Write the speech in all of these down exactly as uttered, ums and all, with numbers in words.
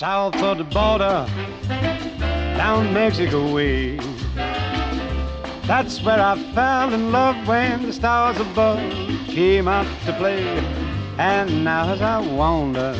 south of the border, down Mexico way. That's where I fell in love when the stars above came out to play. And now as I wander,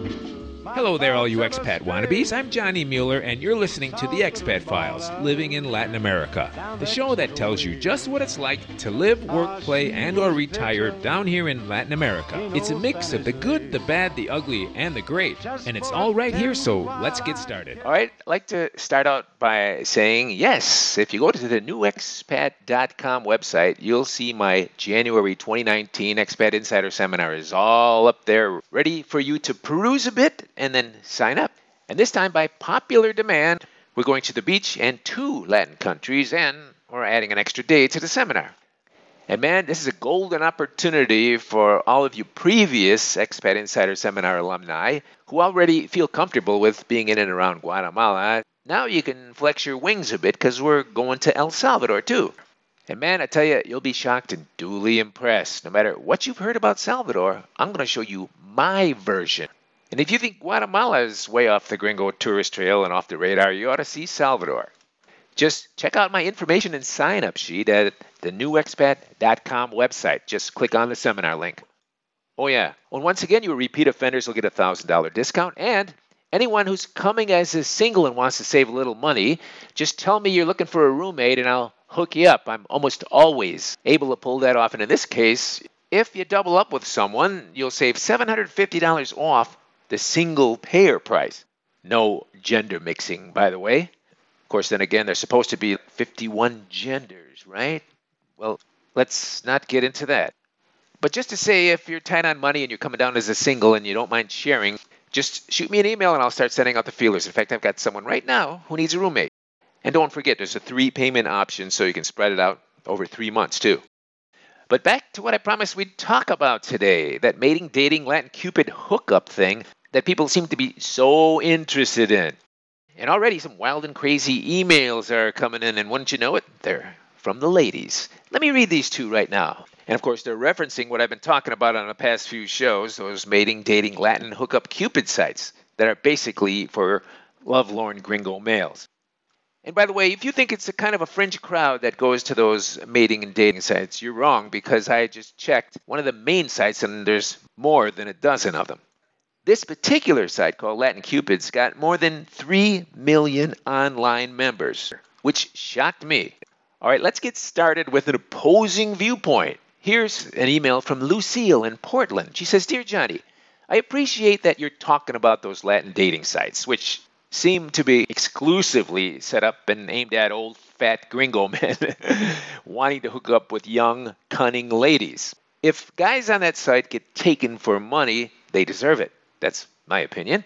Hello there, all you expat wannabes. I'm Johnny Mueller, and you're listening to The Expat Files, Living in Latin America, the show that tells you just what it's like to live, work, play, and or retire down here in Latin America. It's a mix of the good, the bad, the ugly, and the great, and it's all right here, so let's get started. All right, I'd like to start out by saying, yes, if you go to the new expat dot com website, you'll see my January twenty nineteen Expat Insider Seminar is all up there, ready for you to peruse a bit and then sign up. And this time, by popular demand, we're going to the beach and two Latin countries, and we're adding an extra day to the seminar. And man, this is a golden opportunity for all of you previous Expat Insider Seminar alumni who already feel comfortable with being in and around Guatemala. Now you can flex your wings a bit because we're going to El Salvador too. And man, I tell you, you'll be shocked and duly impressed. No matter what you've heard about Salvador, I'm going to show you my version. And if you think Guatemala is way off the gringo tourist trail and off the radar, you ought to see Salvador. Just check out my information and sign-up sheet at the new expat dot com website. Just click on the seminar link. Oh yeah, and once again, you repeat offenders will get a one thousand dollars discount, and anyone who's coming as a single and wants to save a little money, just tell me you're looking for a roommate and I'll hook you up. I'm almost always able to pull that off, and in this case, if you double up with someone, you'll save seven hundred fifty dollars off the single payer price. No gender mixing, by the way. Of course, then again, there's supposed to be fifty-one genders, right? Well, let's not get into that. But just to say, if you're tight on money and you're coming down as a single and you don't mind sharing, just shoot me an email and I'll start sending out the feelers. In fact, I've got someone right now who needs a roommate. And don't forget, there's a three payment option so you can spread it out over three months too. But back to what I promised we'd talk about today, that mating, dating, Latin Cupid hookup thing that people seem to be so interested in. And already some wild and crazy emails are coming in, and wouldn't you know it, they're from the ladies. Let me read these two right now. And of course, they're referencing what I've been talking about on the past few shows, those mating, dating, Latin hookup Cupid sites that are basically for lovelorn gringo males. And by the way, if you think it's a kind of a fringe crowd that goes to those mating and dating sites, you're wrong, because I just checked one of the main sites and there's more than a dozen of them. This particular site called Latin Cupid's got more than three million online members, which shocked me. All right, let's get started with an opposing viewpoint. Here's an email from Lucille in Portland. She says, "Dear Johnny, I appreciate that you're talking about those Latin dating sites, which seem to be exclusively set up and aimed at old fat gringo men wanting to hook up with young, cunning ladies. If guys on that site get taken for money, they deserve it. That's my opinion."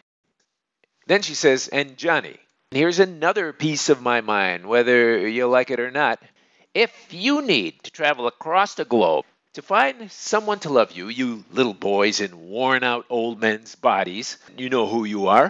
Then she says, "And Johnny, here's another piece of my mind, whether you like it or not. If you need to travel across the globe to find someone to love you, you little boys in worn-out old men's bodies, you know who you are."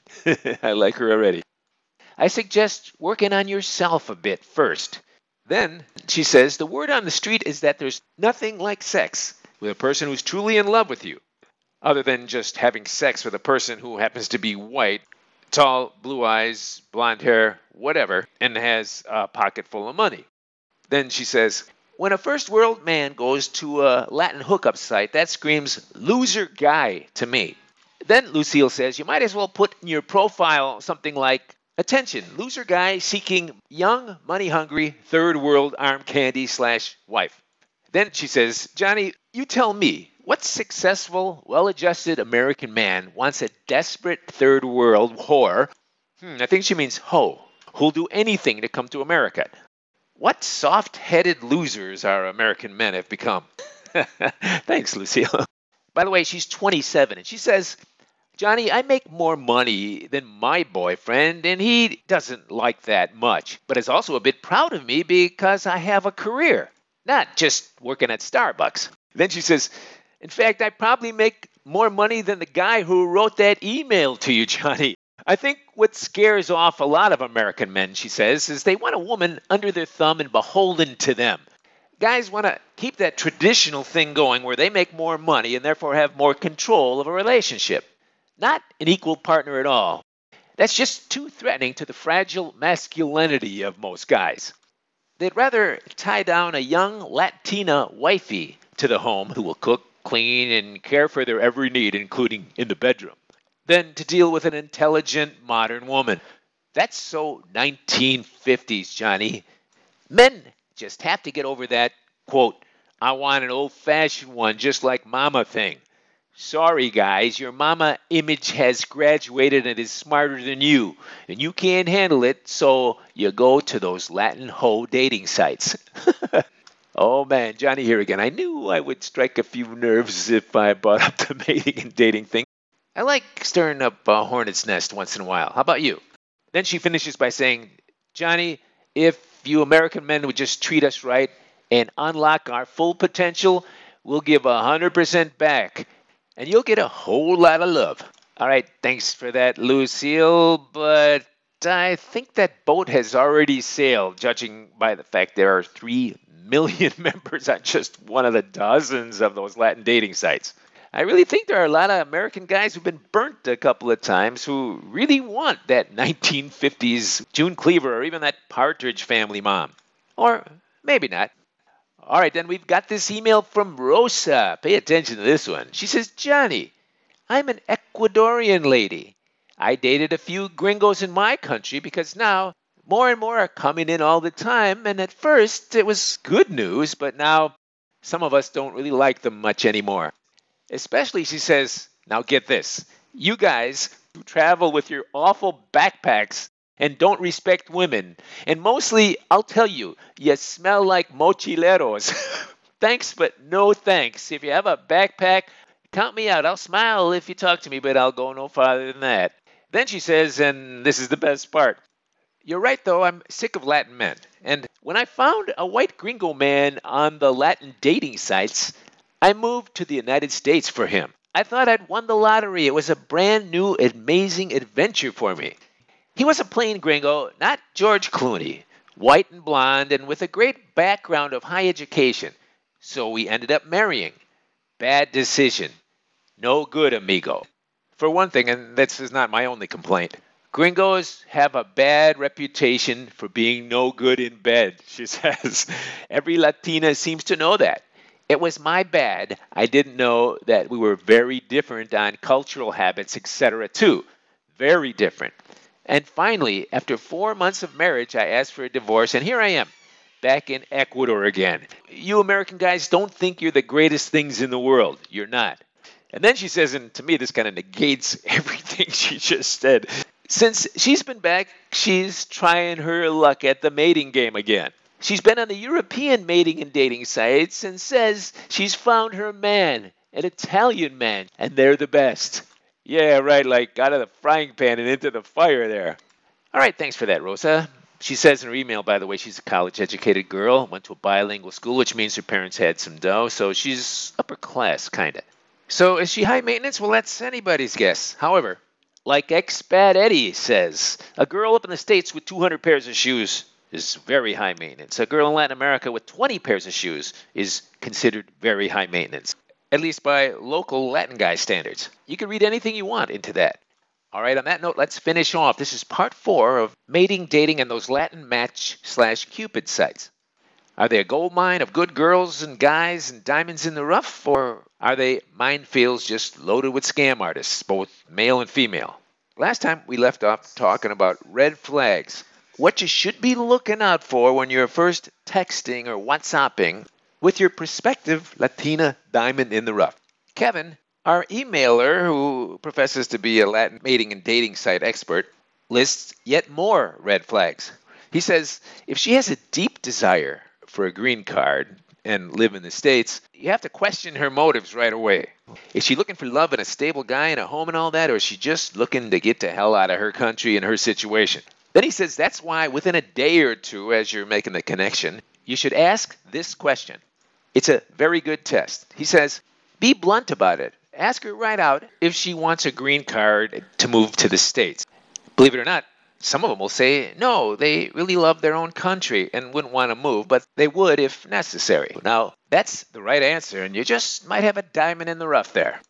I like her already. "I suggest working on yourself a bit first. Then," she says, "the word on the street is that there's nothing like sex with a person who's truly in love with you, other than just having sex with a person who happens to be white, tall, blue eyes, blonde hair, whatever, and has a pocket full of money." Then she says, "When a first world man goes to a Latin hookup site, that screams loser guy to me." Then Lucille says, "You might as well put in your profile something like, attention, loser guy seeking young, money-hungry, third world arm candy slash wife." Then she says, "Johnny, you tell me, what successful, well-adjusted American man wants a desperate third world whore," hmm, I think she means hoe, "who'll do anything to come to America? What soft-headed losers our American men have become." Thanks, Lucille. By the way, she's twenty-seven, and she says, "Johnny, I make more money than my boyfriend, and he doesn't like that much, but is also a bit proud of me because I have a career, not just working at Starbucks." Then she says, "In fact, I probably make more money than the guy who wrote that email to you, Johnny. I think what scares off a lot of American men," she says, "is they want a woman under their thumb and beholden to them. Guys want to keep that traditional thing going where they make more money and therefore have more control of a relationship. Not an equal partner at all, That's just too threatening to the fragile masculinity of most guys. They'd rather tie down a young Latina wifey to the home who will cook, clean, and care for their every need, including in the bedroom, than to deal with an intelligent modern woman. That's so nineteen fifties, Johnny. Men just have to get over that, quote, I want an old-fashioned one just like mama thing. Sorry, guys, your mama image has graduated and is smarter than you, and you can't handle it, so you go to those Latin hoe dating sites. Oh, man, Johnny here again. I knew I would strike a few nerves if I brought up the mating and dating thing. I like stirring up a hornet's nest once in a while. How about you? Then she finishes by saying, Johnny, if you American men would just treat us right and unlock our full potential, we'll give one hundred percent back. And you'll get a whole lot of love. All right, thanks for that, Lucille, but I think that boat has already sailed, judging by the fact there are three million members on just one of the dozens of those Latin dating sites. I really think there are a lot of American guys who've been burnt a couple of times who really want that nineteen fifties June Cleaver or even that Partridge Family mom. Or maybe not. All right, then we've got this email from Rosa. Pay attention to this one. She says, Johnny, I'm an Ecuadorian lady. I dated a few gringos in my country because now more and more are coming in all the time. And at first it was good news, but now some of us don't really like them much anymore. Especially, she says, now get this, you guys who travel with your awful backpacks and don't respect women. And mostly, I'll tell you, you smell like mochileros. Thanks, but no thanks. If you have a backpack, count me out. I'll smile if you talk to me, but I'll go no farther than that. Then she says, and this is the best part, you're right, though, I'm sick of Latin men. And when I found a white gringo man on the Latin dating sites, I moved to the United States for him. I thought I'd won the lottery. It was a brand new, amazing adventure for me. He was a plain gringo, not George Clooney, white and blonde, and with a great background of high education. So we ended up marrying. Bad decision. No good, amigo. For one thing, and this is not my only complaint, gringos have a bad reputation for being no good in bed, she says. Every Latina seems to know that. It was my bad. I didn't know that we were very different on cultural habits, et cetera, too. Very different. And finally, after four months of marriage, I asked for a divorce, and here I am, back in Ecuador again. You American guys don't think you're the greatest things in the world. You're not. And then she says, and to me this kind of negates everything she just said, since she's been back, she's trying her luck at the mating game again. She's been on the European mating and dating sites and says she's found her man, an Italian man, and they're the best. Yeah, right, like out of the frying pan and into the fire there. All right, thanks for that, Rosa. She says in her email, by the way, she's a college-educated girl, went to a bilingual school, which means her parents had some dough, so she's upper class, kind of. So is she high maintenance? Well, that's anybody's guess. However, like Expat Eddie says, a girl up in the States with two hundred pairs of shoes is very high maintenance. A girl in Latin America with twenty pairs of shoes is considered very high maintenance, at least by local Latin guy standards. You can read anything you want into that. All right, on that note, let's finish off. This is part four of mating, dating, and those Latin match slash Cupid sites. Are they a gold mine of good girls and guys and diamonds in the rough, or are they minefields just loaded with scam artists, both male and female? Last time we left off talking about red flags, what you should be looking out for when you're first texting or WhatsApping with your prospective Latina diamond in the rough. Kevin, our emailer, who professes to be a Latin mating and dating site expert, lists yet more red flags. He says if she has a deep desire for a green card and live in the States, you have to question her motives right away. Is she looking for love and a stable guy and a home and all that, or is she just looking to get the hell out of her country and her situation? Then he says that's why within a day or two, as you're making the connection, you should ask this question. It's a very good test. He says, be blunt about it. Ask her right out if she wants a green card to move to the States. Believe it or not, some of them will say, no, they really love their own country and wouldn't want to move, but they would if necessary. Now, that's the right answer, and you just might have a diamond in the rough there.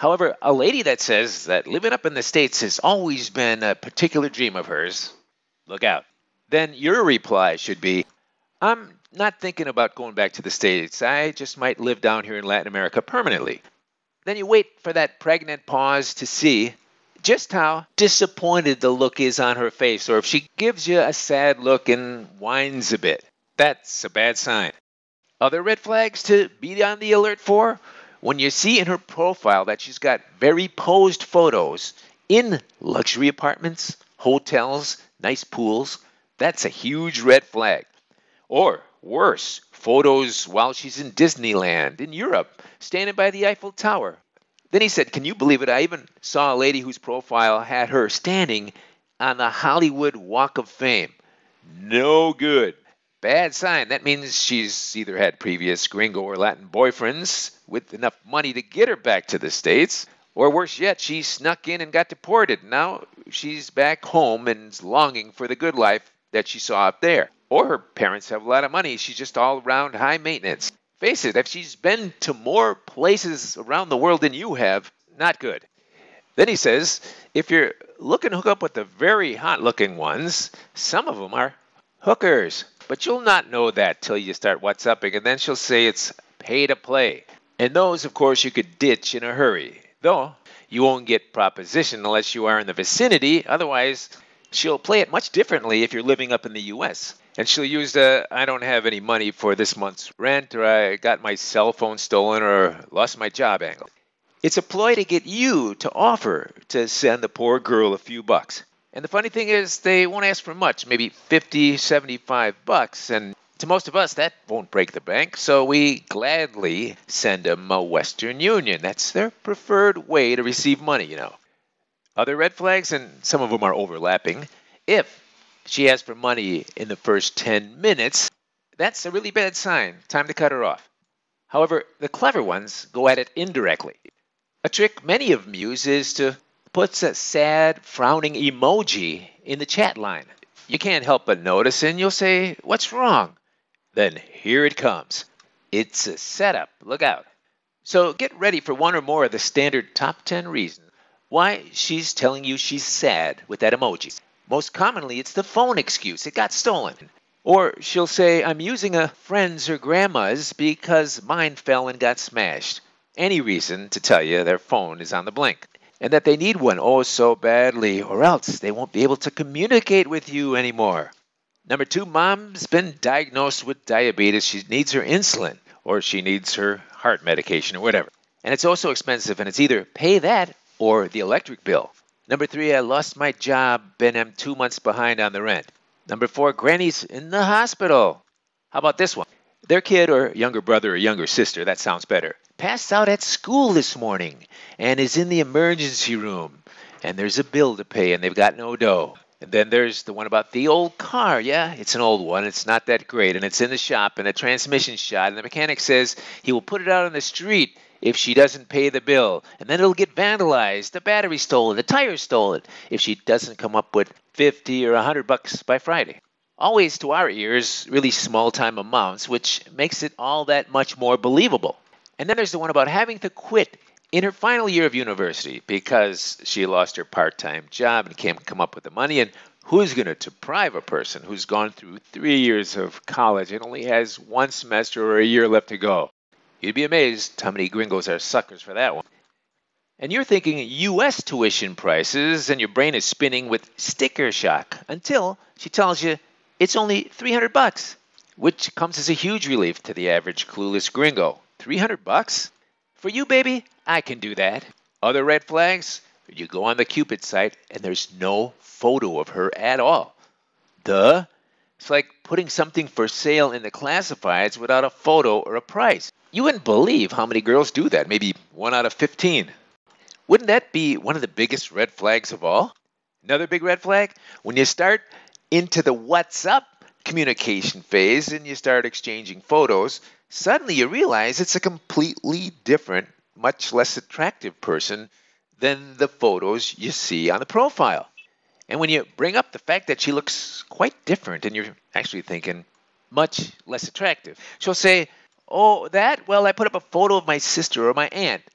However, a lady that says that living up in the States has always been a particular dream of hers, look out. Then your reply should be, I'm not thinking about going back to the States. I just might live down here in Latin America permanently. Then you wait for that pregnant pause to see just how disappointed the look is on her face, or if she gives you a sad look and whines a bit. That's a bad sign. Other red flags to be on the alert for? When you see in her profile that she's got very posed photos in luxury apartments, hotels, nice pools, that's a huge red flag. Or worse, photos while she's in Disneyland, in Europe, standing by the Eiffel Tower. Then he said, can you believe it? I even saw a lady whose profile had her standing on the Hollywood Walk of Fame. No good. Bad sign. That means she's either had previous gringo or Latin boyfriends with enough money to get her back to the States, or worse yet, she snuck in and got deported. Now she's back home and is longing for the good life that she saw up there. Or her parents have a lot of money. She's just all around high maintenance. Face it, if she's been to more places around the world than you have, not good. Then he says, if you're looking to hook up with the very hot-looking ones, some of them are hookers. But you'll not know that till you start WhatsApping, and then she'll say it's pay to play. And those, of course, you could ditch in a hurry. Though, you won't get proposition unless you are in the vicinity. Otherwise, she'll play it much differently if you're living up in the U S. And she'll use the, I don't have any money for this month's rent, or I got my cell phone stolen, or lost my job angle. It's a ploy to get you to offer to send the poor girl a few bucks. And the funny thing is, they won't ask for much, maybe fifty, seventy-five bucks. And to most of us, that won't break the bank. So we gladly send them a Western Union. That's their preferred way to receive money, you know. Other red flags, and some of them are overlapping. If she asks for money in the first ten minutes, that's a really bad sign. Time to cut her off. However, the clever ones go at it indirectly. A trick many of them use is to put a sad, frowning emoji in the chat line. You can't help but notice, and you'll say, what's wrong? Then here it comes. It's a setup. Look out. So get ready for one or more of the standard top ten reasons why she's telling you she's sad with that emoji. Most commonly, it's the phone excuse. It got stolen. Or she'll say, I'm using a friend's or grandma's because mine fell and got smashed. Any reason to tell you their phone is on the blink, and that they need one oh so badly, or else they won't be able to communicate with you anymore. Number two, mom's been diagnosed with diabetes. She needs her insulin, or she needs her heart medication, or whatever. And it's also expensive, and it's either pay that or the electric bill. Number three, I lost my job and am two months behind on the rent. Number four, granny's in the hospital. How about this one? Their kid or younger brother or younger sister, that sounds better, passed out at school this morning and is in the emergency room. And there's a bill to pay and they've got no dough. And then there's the one about the old car. Yeah, it's an old one. It's not that great. And it's in the shop and the transmission's shot. And the mechanic says he will put it out on the street if she doesn't pay the bill. And then it'll get vandalized. The battery stolen. The tire stolen. If she doesn't come up with fifty or one hundred bucks by Friday. Always, to our ears, really small-time amounts, which makes it all that much more believable. And then there's the one about having to quit in her final year of university because she lost her part-time job and can't come up with the money. And who's going to deprive a person who's gone through three years of college and only has one semester or a year left to go? You'd be amazed how many gringos are suckers for that one. And you're thinking U S tuition prices, and your brain is spinning with sticker shock until she tells you it's only three hundred bucks, which comes as a huge relief to the average clueless gringo. three hundred bucks? For you, baby, I can do that. Other red flags? You go on the Cupid site and there's no photo of her at all. Duh. It's like putting something for sale in the classifieds without a photo or a price. You wouldn't believe how many girls do that, maybe one out of fifteen. Wouldn't that be one of the biggest red flags of all? Another big red flag? When you start into the what's up communication phase and you start exchanging photos, suddenly you realize it's a completely different, much less attractive person than the photos you see on the profile. And when you bring up the fact that she looks quite different and you're actually thinking much less attractive, she'll say, oh, that? Well, I put up a photo of my sister or my aunt.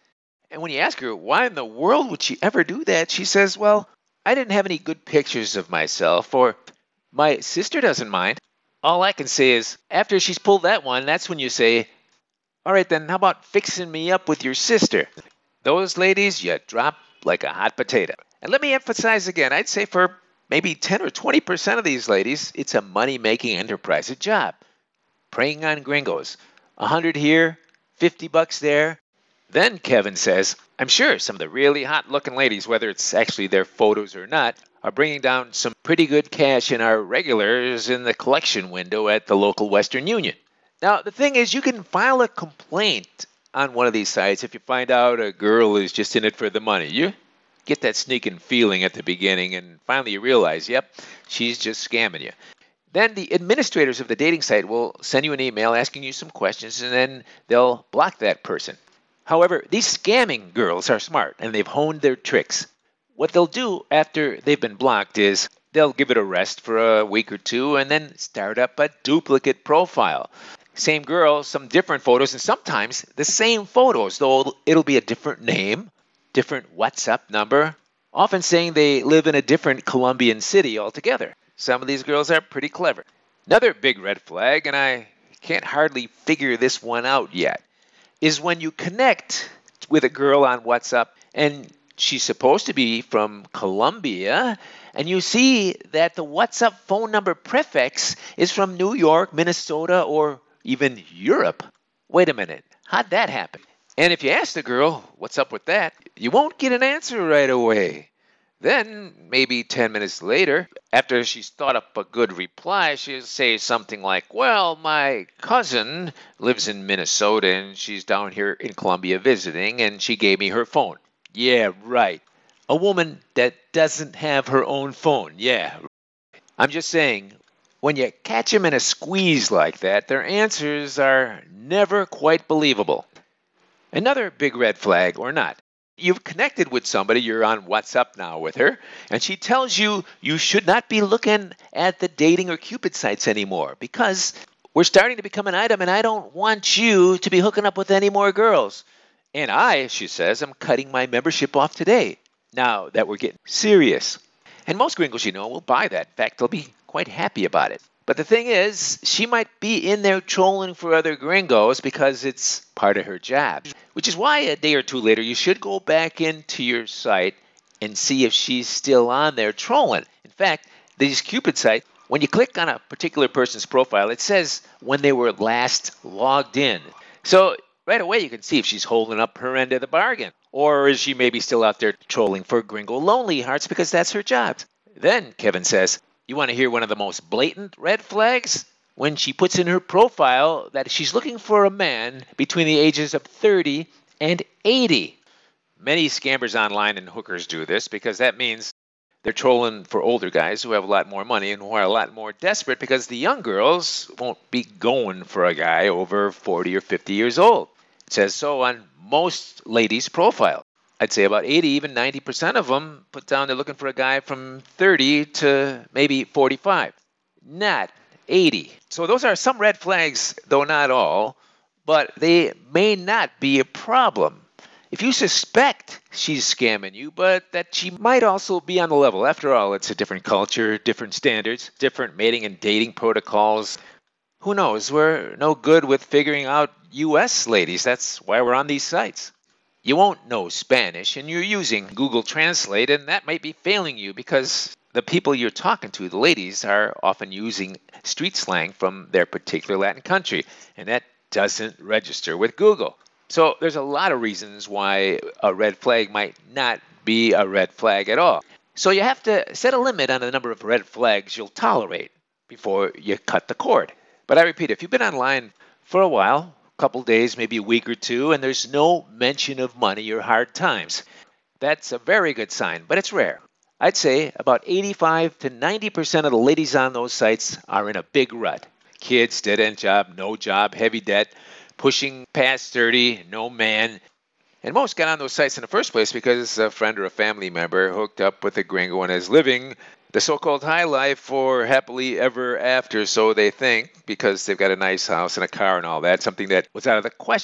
And when you ask her why in the world would she ever do that, she says, well, I didn't have any good pictures of myself, or my sister doesn't mind. All I can say is, after she's pulled that one, that's when you say, all right then, how about fixing me up with your sister? Those ladies, you drop like a hot potato. And let me emphasize again, I'd say for maybe ten or twenty percent of these ladies, it's a money-making enterprise, a job. Preying on gringos. A hundred here, fifty bucks there. Then Kevin says, I'm sure some of the really hot-looking ladies, whether it's actually their photos or not, are bringing down some pretty good cash in our regulars in the collection window at the local Western Union. Now, the thing is, you can file a complaint on one of these sites if you find out a girl is just in it for the money. You get that sneaking feeling at the beginning, and finally you realize, yep, she's just scamming you. Then the administrators of the dating site will send you an email asking you some questions, and then they'll block that person. However, these scamming girls are smart, and they've honed their tricks. What they'll do after they've been blocked is they'll give it a rest for a week or two and then start up a duplicate profile. Same girl, some different photos, and sometimes the same photos, though it'll be a different name, different WhatsApp number, often saying they live in a different Colombian city altogether. Some of these girls are pretty clever. Another big red flag, and I can't hardly figure this one out yet, is when you connect with a girl on WhatsApp and she's supposed to be from Colombia, and you see that the WhatsApp phone number prefix is from New York, Minnesota, or even Europe. Wait a minute, how'd that happen? And if you ask the girl, what's up with that, you won't get an answer right away. Then, maybe ten minutes later, after she's thought up a good reply, she'll say something like, well, my cousin lives in Minnesota and she's down here in Colombia visiting and she gave me her phone. Yeah, right. A woman that doesn't have her own phone. Yeah. I'm just saying, when you catch them in a squeeze like that, their answers are never quite believable. Another big red flag, or not. You've connected with somebody, you're on WhatsApp now with her, and she tells you you should not be looking at the dating or Cupid sites anymore because we're starting to become an item and I don't want you to be hooking up with any more girls. And I, she says, am cutting my membership off today, now that we're getting serious. And most gringos, you know, will buy that. In fact, they'll be quite happy about it. But the thing is, she might be in there trolling for other gringos because it's part of her job. Which is why a day or two later, you should go back into your site and see if she's still on there trolling. In fact, these Cupid sites, when you click on a particular person's profile, it says when they were last logged in. So right away, you can see if she's holding up her end of the bargain. Or is she maybe still out there trolling for gringo lonely hearts because that's her job? Then, Kevin says, you want to hear one of the most blatant red flags? When she puts in her profile that she's looking for a man between the ages of thirty and eighty. Many scammers online and hookers do this because that means they're trolling for older guys who have a lot more money and who are a lot more desperate because the young girls won't be going for a guy over forty or fifty years old. It says so on most ladies' profiles. I'd say about eighty, even ninety percent of them put down they're looking for a guy from thirty to maybe forty-five. Not eighty. So those are some red flags, though not all, but they may not be a problem. If you suspect she's scamming you, but that she might also be on the level. After all, it's a different culture, different standards, different mating and dating protocols. Who knows? We're no good with figuring out U S ladies. That's why we're on these sites. You won't know Spanish, and you're using Google Translate, and that might be failing you because the people you're talking to, the ladies, are often using street slang from their particular Latin country, and that doesn't register with Google. So there's a lot of reasons why a red flag might not be a red flag at all. So you have to set a limit on the number of red flags you'll tolerate before you cut the cord. But I repeat, if you've been online for a while, couple days, maybe a week or two, and there's no mention of money or hard times, that's a very good sign, but it's rare. I'd say about eighty-five to ninety percent of the ladies on those sites are in a big rut. Kids, dead-end job, no job, heavy debt, pushing past thirty, no man. And most got on those sites in the first place because a friend or a family member hooked up with a gringo and is living the so-called high life or happily ever after, so they think, because they've got a nice house and a car and all that, something that was out of the question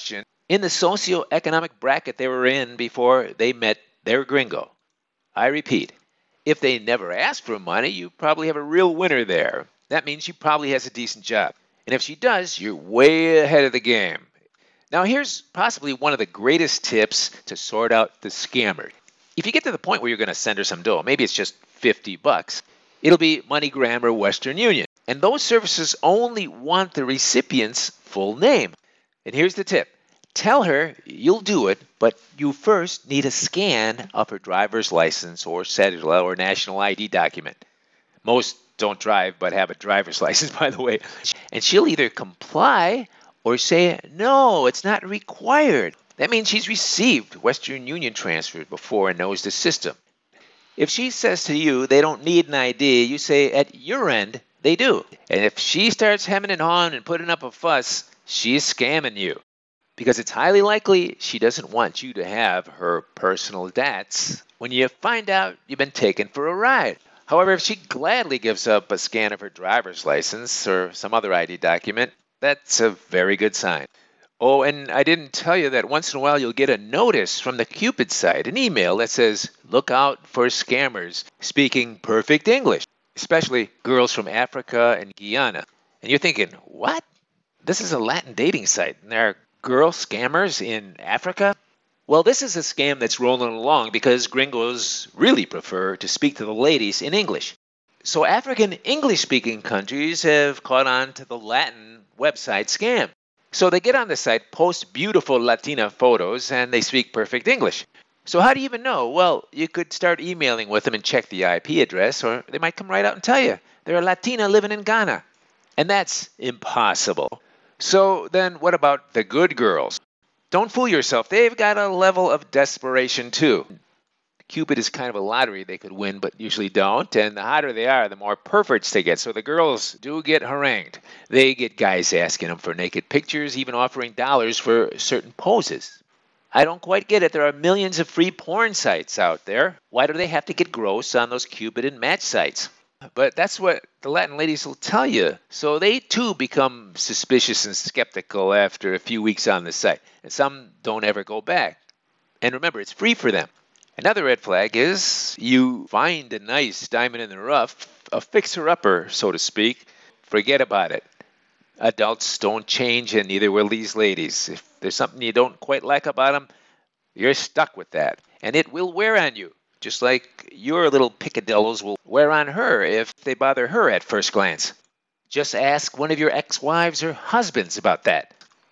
in the socioeconomic bracket they were in before they met their gringo. I repeat, if they never ask for money, you probably have a real winner there. That means she probably has a decent job. And if she does, you're way ahead of the game. Now, here's possibly one of the greatest tips to sort out the scammer. If you get to the point where you're going to send her some dough, maybe it's just fifty bucks, it'll be MoneyGram or Western Union. And those services only want the recipient's full name. And here's the tip. Tell her you'll do it, but you first need a scan of her driver's license or cellular or national I D document. Most don't drive but have a driver's license, by the way. And she'll either comply or say, no, it's not required. That means she's received Western Union transfers before and knows the system. If she says to you they don't need an I D, you say at your end they do. And if she starts hemming and hawing and putting up a fuss, she's scamming you. Because it's highly likely she doesn't want you to have her personal dats when you find out you've been taken for a ride. However, if she gladly gives up a scan of her driver's license or some other I D document, that's a very good sign. Oh, and I didn't tell you that once in a while you'll get a notice from the Cupid site, an email that says, look out for scammers speaking perfect English, especially girls from Africa and Guyana. And you're thinking, what? This is a Latin dating site, and there are girl scammers in Africa? Well, this is a scam that's rolling along because gringos really prefer to speak to the ladies in English. So African English-speaking countries have caught on to the Latin website scam. So they get on the site, post beautiful Latina photos, and they speak perfect English. So how do you even know? Well, you could start emailing with them and check the I P address, or they might come right out and tell you they're a Latina living in Ghana. And that's impossible. So then what about the good girls? Don't fool yourself. They've got a level of desperation too. Cupid is kind of a lottery they could win, but usually don't. And the hotter they are, the more perverts they get. So the girls do get harangued. They get guys asking them for naked pictures, even offering dollars for certain poses. I don't quite get it. There are millions of free porn sites out there. Why do they have to get gross on those Cupid and Match sites? But that's what the Latin ladies will tell you. So they too become suspicious and skeptical after a few weeks on the site. And some don't ever go back. And remember, it's free for them. Another red flag is you find a nice diamond in the rough, a fixer-upper, so to speak. Forget about it. Adults don't change, and neither will these ladies. If there's something you don't quite like about them, you're stuck with that. And it will wear on you. Just like your little picadillos will wear on her if they bother her at first glance. Just ask one of your ex-wives or husbands about that.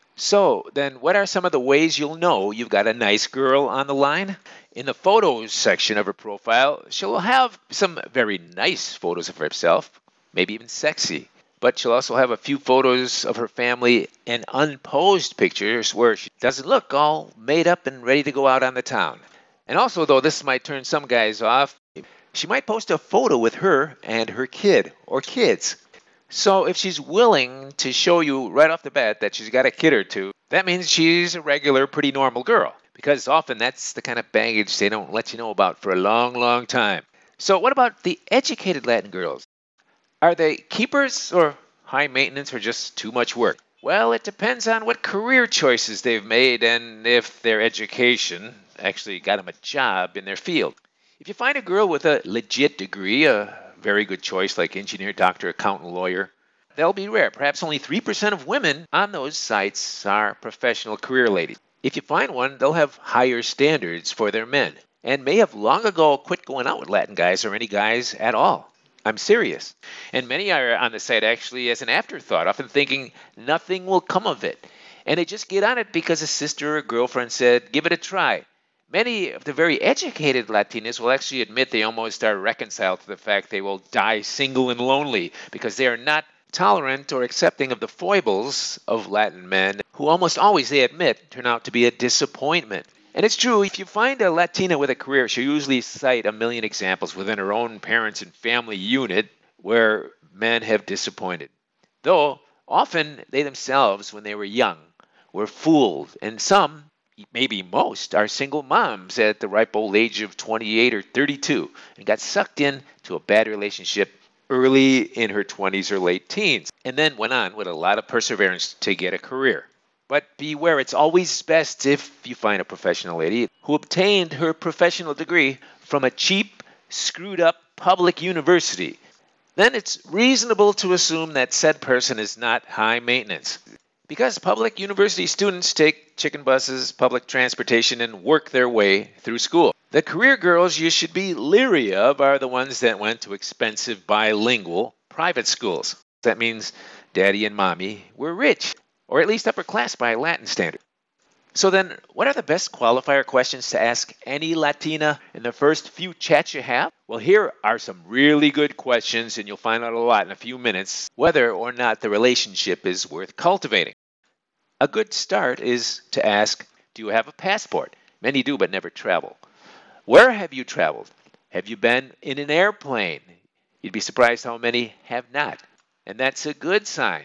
So, then what are some of the ways you'll know you've got a nice girl on the line? In the photos section of her profile, she'll have some very nice photos of herself, maybe even sexy. But she'll also have a few photos of her family and unposed pictures where she doesn't look all made up and ready to go out on the town. And also, though this might turn some guys off, she might post a photo with her and her kid or kids. So if she's willing to show you right off the bat that she's got a kid or two, that means she's a regular, pretty normal girl. Because often that's the kind of baggage they don't let you know about for a long, long time. So what about the educated Latin girls? Are they keepers or high maintenance or just too much work? Well, it depends on what career choices they've made and if their education actually got them a job in their field. If you find a girl with a legit degree, a very good choice like engineer, doctor, accountant, lawyer, they'll be rare. Perhaps only three percent of women on those sites are professional career ladies. If you find one, they'll have higher standards for their men and may have long ago quit going out with Latin guys or any guys at all. I'm serious. And many are on the site actually as an afterthought, often thinking nothing will come of it. And they just get on it because a sister or girlfriend said, give it a try. Many of the very educated Latinas will actually admit they almost are reconciled to the fact they will die single and lonely because they are not tolerant or accepting of the foibles of Latin men who almost always, they admit, turn out to be a disappointment. And it's true, if you find a Latina with a career, she'll usually cite a million examples within her own parents and family unit where men have disappointed. Though, often they themselves, when they were young, were fooled, and some, maybe most, are single moms at the ripe old age of twenty-eight or thirty-two and got sucked in to a bad relationship early in her twenties or late teens, and then went on with a lot of perseverance to get a career. But beware, it's always best if you find a professional lady who obtained her professional degree from a cheap, screwed-up public university. Then it's reasonable to assume that said person is not high maintenance. Because public university students take chicken buses, public transportation, and work their way through school. The career girls you should be leery of are the ones that went to expensive bilingual private schools. That means daddy and mommy were rich, or at least upper class by Latin standard. So then, what are the best qualifier questions to ask any Latina in the first few chats you have? Well, here are some really good questions, and you'll find out a lot in a few minutes whether or not the relationship is worth cultivating. A good start is to ask, do you have a passport? Many do, but never travel. Where have you traveled? Have you been in an airplane? You'd be surprised how many have not. And that's a good sign.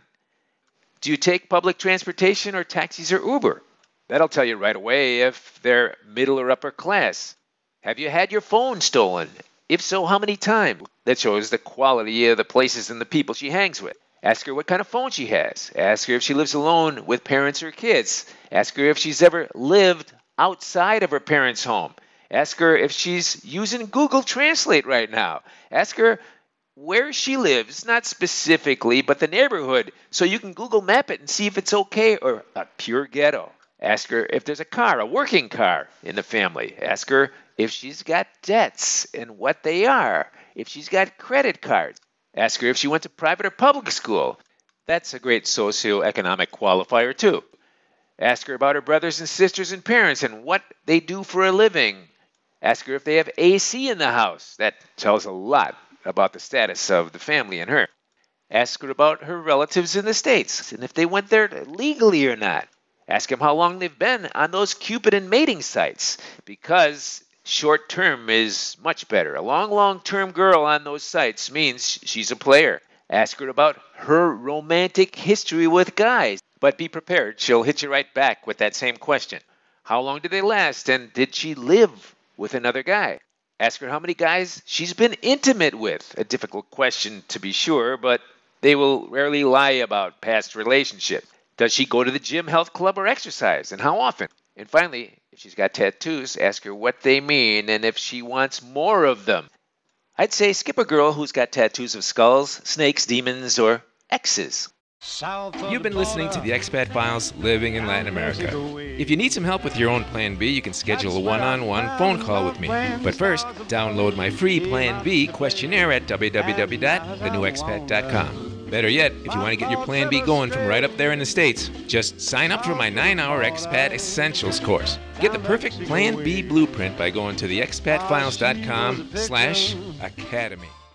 Do you take public transportation or taxis or Uber? That'll tell you right away if they're middle or upper class. Have you had your phone stolen? If so, how many times? That shows the quality of the places and the people she hangs with. Ask her what kind of phone she has. Ask her if she lives alone with parents or kids. Ask her if she's ever lived outside of her parents' home. Ask her if she's using Google Translate right now. Ask her where she lives, not specifically, but the neighborhood, so you can Google map it and see if it's okay or a pure ghetto. Ask her if there's a car, a working car in the family. Ask her if she's got debts and what they are. If she's got credit cards. Ask her if she went to private or public school. That's a great socioeconomic qualifier too. Ask her about her brothers and sisters and parents and what they do for a living. Ask her if they have A C in the house. That tells a lot about the status of the family and her. Ask her about her relatives in the States and if they went there legally or not. Ask them how long they've been on those Cupid and mating sites, because short term is much better. A long, long-term girl on those sites means she's a player. Ask her about her romantic history with guys, but be prepared. She'll hit you right back with that same question. How long did they last, and did she live with another guy? Ask her how many guys she's been intimate with. A difficult question to be sure, but they will rarely lie about past relationships. Does she go to the gym, health club, or exercise, and how often? And finally, if she's got tattoos, ask her what they mean and if she wants more of them. I'd say skip a girl who's got tattoos of skulls, snakes, demons, or X's. You've been listening to the Expat Files, Living in Latin America. If you need some help with your own Plan B, you can schedule a one-on-one phone call with me. But first, download my free Plan B questionnaire at w w w dot the new expat dot com. Better yet, if you want to get your Plan B going from right up there in the States, just sign up for my nine-hour Expat Essentials course. Get the perfect Plan B blueprint by going to the expat files dot com slash academy.